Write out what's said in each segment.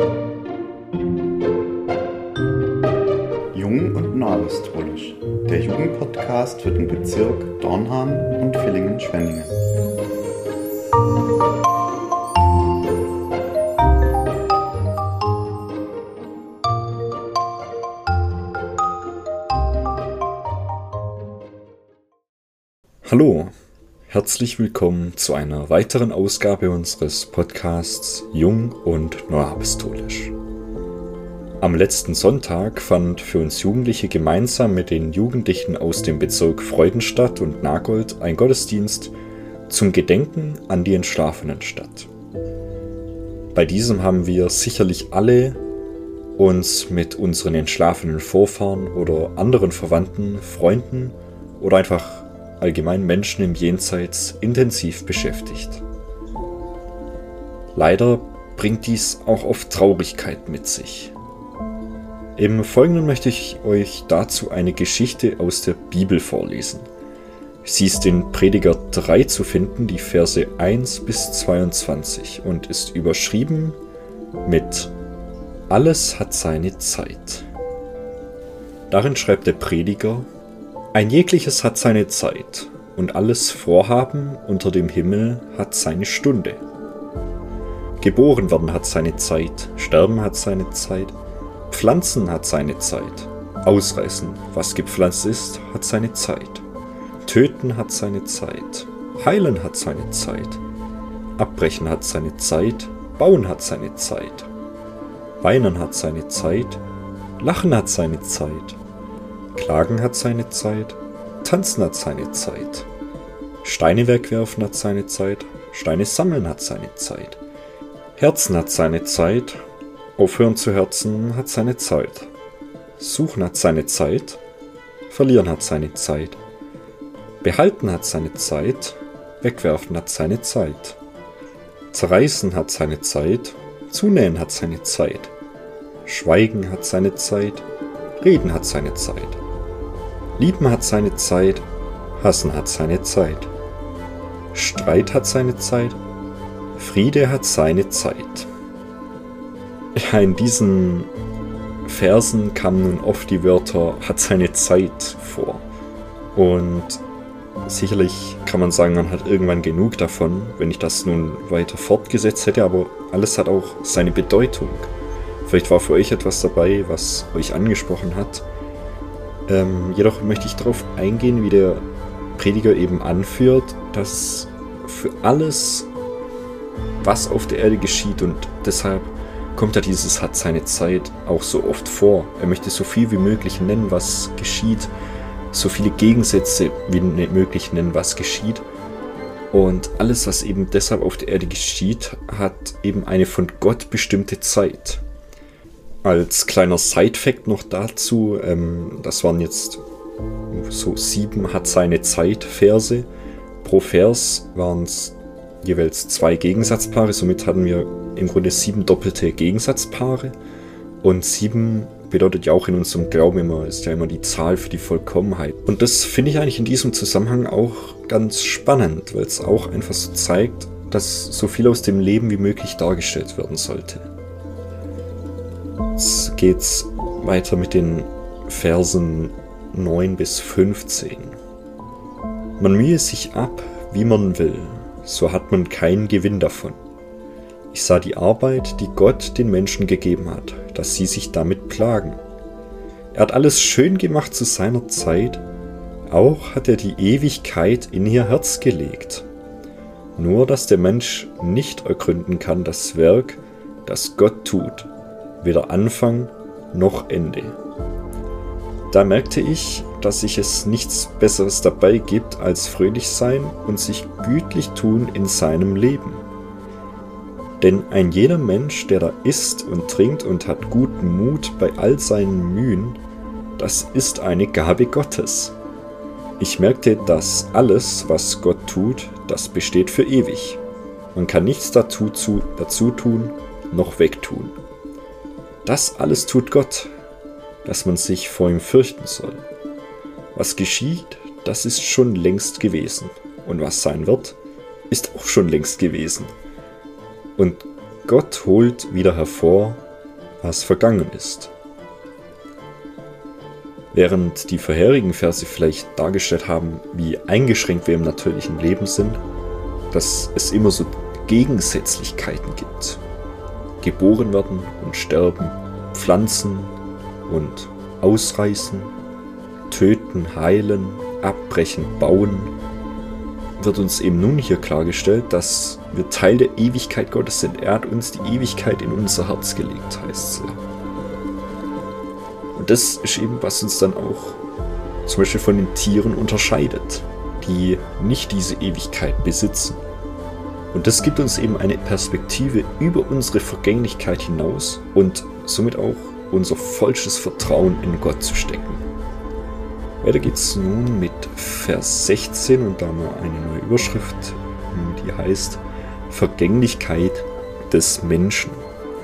Jung und Neuapostolisch, der Jugendpodcast für den Bezirk Dornham und Villingen-Schwenningen. Hallo, herzlich willkommen zu einer weiteren Ausgabe unseres Podcasts Jung und Neuapostolisch. Am letzten Sonntag fand für uns Jugendliche gemeinsam mit den Jugendlichen aus dem Bezirk Freudenstadt und Nagold ein Gottesdienst zum Gedenken an die Entschlafenen statt. Bei diesem haben wir sicherlich alle uns mit unseren entschlafenen Vorfahren oder anderen Verwandten, Freunden oder einfach allgemein Menschen im Jenseits intensiv beschäftigt. Leider bringt dies auch oft Traurigkeit mit sich. Im Folgenden möchte ich euch dazu eine Geschichte aus der Bibel vorlesen. Sie ist in Prediger 3 zu finden, die Verse 1 bis 22 und ist überschrieben mit Alles hat seine Zeit. Darin schreibt der Prediger: Ein jegliches hat seine Zeit, und alles Vorhaben unter dem Himmel hat seine Stunde. Geboren werden hat seine Zeit, Sterben hat seine Zeit, Pflanzen hat seine Zeit, Ausreißen, was gepflanzt ist, hat seine Zeit, Töten hat seine Zeit, Heilen hat seine Zeit, Abbrechen hat seine Zeit, Bauen hat seine Zeit, Weinen hat seine Zeit, Lachen hat seine Zeit, Klagen hat seine Zeit, Tanzen hat seine Zeit, Steine wegwerfen hat seine Zeit, Steine sammeln hat seine Zeit, Herzen hat seine Zeit, aufhören zu herzen hat seine Zeit, suchen hat seine Zeit, verlieren hat seine Zeit, behalten hat seine Zeit, wegwerfen hat seine Zeit, zerreißen hat seine Zeit, zunähen hat seine Zeit, schweigen hat seine Zeit, reden hat seine Zeit, lieben hat seine Zeit, hassen hat seine Zeit, Streit hat seine Zeit, Friede hat seine Zeit. Ja, in diesen Versen kamen nun oft die Wörter hat seine Zeit vor. Und sicherlich kann man sagen, man hat irgendwann genug davon, wenn ich das nun weiter fortgesetzt hätte, aber alles hat auch seine Bedeutung. Vielleicht war für euch etwas dabei, was euch angesprochen hat. Jedoch möchte ich darauf eingehen, wie der Prediger eben anführt, dass für alles, was auf der Erde geschieht, und deshalb kommt ja dieses hat seine Zeit auch so oft vor. Er möchte so viel wie möglich nennen, was geschieht, so viele Gegensätze wie möglich nennen, was geschieht. Und alles, was eben deshalb auf der Erde geschieht, hat eben eine von Gott bestimmte Zeit. Als kleiner Side-Fact noch dazu, das waren jetzt so 7 hat seine Zeit Verse. Pro Vers waren es jeweils 2 Gegensatzpaare, somit hatten wir im Grunde 7 doppelte Gegensatzpaare. Und 7 bedeutet ja auch in unserem Glauben ist ja immer die Zahl für die Vollkommenheit. Und das finde ich eigentlich in diesem Zusammenhang auch ganz spannend, weil es auch einfach so zeigt, dass so viel aus dem Leben wie möglich dargestellt werden sollte. Jetzt geht's weiter mit den Versen 9 bis 15. Man mühe sich ab, wie man will, so hat man keinen Gewinn davon. Ich sah die Arbeit, die Gott den Menschen gegeben hat, dass sie sich damit plagen. Er hat alles schön gemacht zu seiner Zeit, auch hat er die Ewigkeit in ihr Herz gelegt. Nur, dass der Mensch nicht ergründen kann das Werk, das Gott tut, weder Anfang noch Ende. Da merkte ich, dass es nichts Besseres dabei gibt, als fröhlich sein und sich gütlich tun in seinem Leben. Denn ein jeder Mensch, der da isst und trinkt und hat guten Mut bei all seinen Mühen, das ist eine Gabe Gottes. Ich merkte, dass alles, was Gott tut, das besteht für ewig. Man kann nichts dazu tun, noch wegtun. Das alles tut Gott, dass man sich vor ihm fürchten soll. Was geschieht, das ist schon längst gewesen. Und was sein wird, ist auch schon längst gewesen. Und Gott holt wieder hervor, was vergangen ist. Während die vorherigen Verse vielleicht dargestellt haben, wie eingeschränkt wir im natürlichen Leben sind, dass es immer so Gegensätzlichkeiten gibt. Geboren werden und sterben, pflanzen und ausreißen, töten, heilen, abbrechen, bauen, wird uns eben nun hier klargestellt, dass wir Teil der Ewigkeit Gottes sind. Er hat uns die Ewigkeit in unser Herz gelegt, heißt es. Und das ist eben, was uns dann auch zum Beispiel von den Tieren unterscheidet, die nicht diese Ewigkeit besitzen. Und das gibt uns eben eine Perspektive über unsere Vergänglichkeit hinaus und somit auch unser vollstes Vertrauen in Gott zu stecken. Weiter geht's nun mit Vers 16 und da mal eine neue Überschrift, die heißt Vergänglichkeit des Menschen.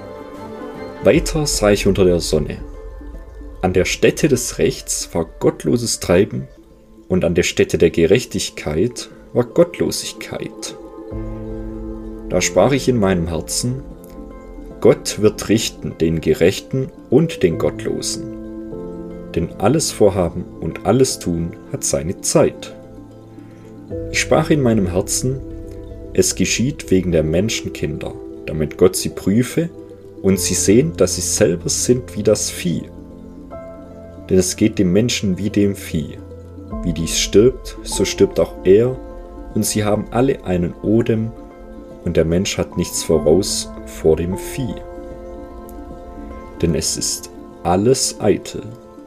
Weiter sah ich unter der Sonne. An der Stätte des Rechts war gottloses Treiben und an der Stätte der Gerechtigkeit war Gottlosigkeit. Da sprach ich in meinem Herzen, Gott wird richten den Gerechten und den Gottlosen. Denn alles Vorhaben und alles Tun hat seine Zeit. Ich sprach in meinem Herzen, es geschieht wegen der Menschenkinder, damit Gott sie prüfe und sie sehen, dass sie selber sind wie das Vieh. Denn es geht dem Menschen wie dem Vieh. Wie dies stirbt, so stirbt auch er, und sie haben alle einen Odem, und der Mensch hat nichts voraus vor dem Vieh. Denn es ist alles eitel.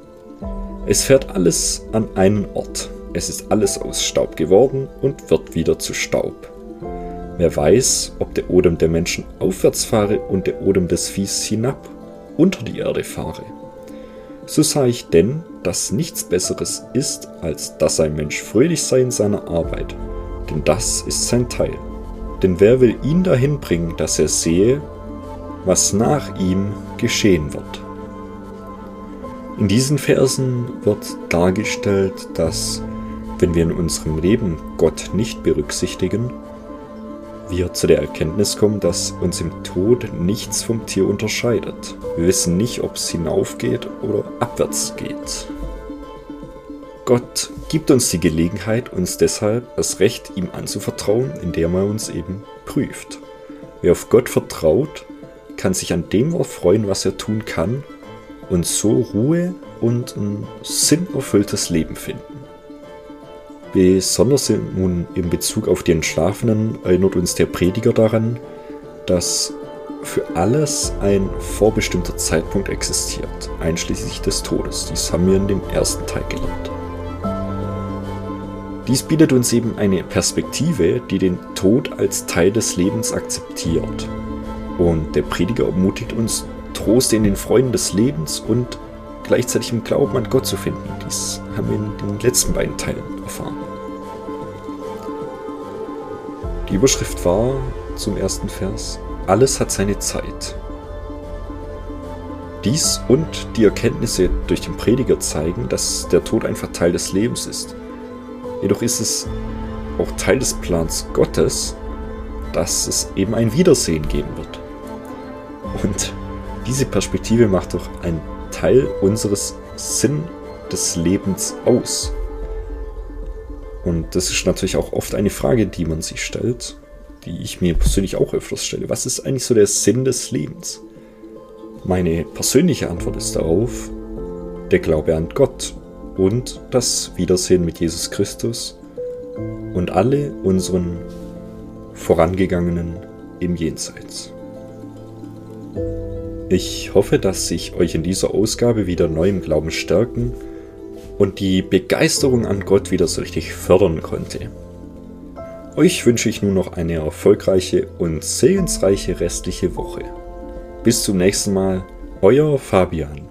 Es fährt alles an einen Ort. Es ist alles aus Staub geworden und wird wieder zu Staub. Wer weiß, ob der Odem der Menschen aufwärts fahre und der Odem des Viehs hinab unter die Erde fahre. So sah ich denn, dass nichts Besseres ist, als dass ein Mensch fröhlich sei in seiner Arbeit, denn das ist sein Teil. Denn wer will ihn dahin bringen, dass er sehe, was nach ihm geschehen wird? In diesen Versen wird dargestellt, dass, wenn wir in unserem Leben Gott nicht berücksichtigen, wir zu der Erkenntnis kommen, dass uns im Tod nichts vom Tier unterscheidet. Wir wissen nicht, ob es hinaufgeht oder abwärts geht. Gott gibt uns die Gelegenheit, uns deshalb das Recht, ihm anzuvertrauen, indem er uns eben prüft. Wer auf Gott vertraut, kann sich an dem erfreuen, was er tun kann, und so Ruhe und ein sinnerfülltes Leben finden. Besonders nun in Bezug auf die Entschlafenen erinnert uns der Prediger daran, dass für alles ein vorbestimmter Zeitpunkt existiert, einschließlich des Todes. Dies haben wir in dem ersten Teil gelernt. Dies bietet uns eben eine Perspektive, die den Tod als Teil des Lebens akzeptiert. Und der Prediger ermutigt uns, Trost in den Freuden des Lebens und gleichzeitig im Glauben an Gott zu finden. Dies haben wir in den letzten beiden Teilen erfahren. Die Überschrift war zum ersten Vers: Alles hat seine Zeit. Dies und die Erkenntnisse durch den Prediger zeigen, dass der Tod einfach Teil des Lebens ist. Jedoch ist es auch Teil des Plans Gottes, dass es eben ein Wiedersehen geben wird. Und diese Perspektive macht doch einen Teil unseres Sinn des Lebens aus. Und das ist natürlich auch oft eine Frage, die man sich stellt, die ich mir persönlich auch öfters stelle. Was ist eigentlich so der Sinn des Lebens? Meine persönliche Antwort ist darauf der Glaube an Gott und das Wiedersehen mit Jesus Christus und alle unseren Vorangegangenen im Jenseits. Ich hoffe, dass ich euch in dieser Ausgabe wieder neu im Glauben stärken und die Begeisterung an Gott wieder so richtig fördern konnte. Euch wünsche ich nun noch eine erfolgreiche und segensreiche restliche Woche. Bis zum nächsten Mal, euer Fabian.